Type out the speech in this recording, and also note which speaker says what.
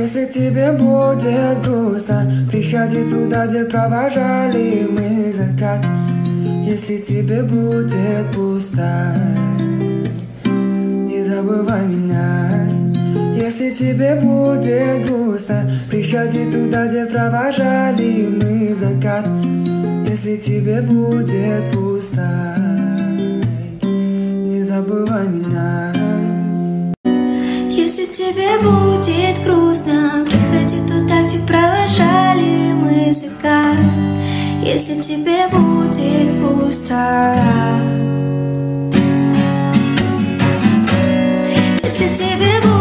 Speaker 1: Если тебе будет грустно, приходи туда, где провожали мы закат. Если тебе будет пусто, не забывай меня. Если тебе будет грустно, приходи туда, где провожали мы закат. Если тебе будет пусто, не забывай меня.
Speaker 2: Если тебе будет грустно, приходи туда, где провожали мы закат. Если тебе будет пусто, если тебе будет